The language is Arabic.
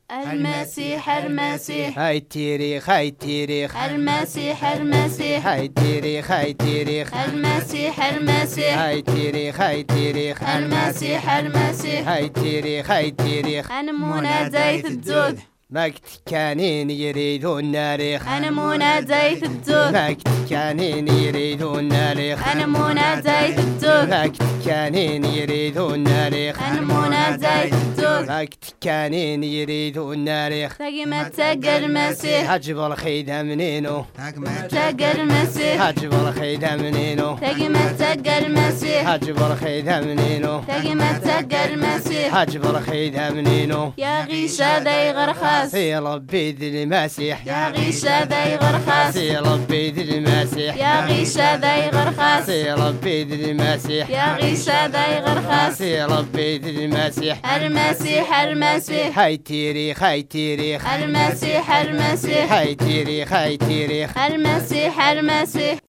المسيح المسيح هاي التاريخ هاي التاريخ المسيح المسيح هاي التاريخ هاي التاريخ المسيح المسيح هاي التاريخ هاي التاريخ المسيح المسيح هاي التاريخ هاي التاريخ أنا مناديت الدود مكت كانين يريدون ناريخ أنا مناديت الدود مكت كانين يريدون ناريخ أنا مناديت الدود مكت كانين يريدون ناريخ أنا مناديت الدود مكت كانين يريدون ناريخ تقمت تق المسيح حجب الخيدة منينو تق المسيح حجب الخيدة منينو تقمت تق المسيح حجب الخيدة منينو تقمت تق المسيح حجب الخيدة منينو يا غيشة ذي غرخاس يا ربي ذي المسيح يا غيشة ذي غرخاس يا ربي ذي المسيح يا غيشة ذي غرخاس يا ربي ذي المسيح يا غيشة ذي غرخاس يا ربي ذي المسيح المسيح المسيح هاي التاريخ هاي التاريخ المسيح المسيح هاي التاريخ هاي التاريخ المسيح المسيح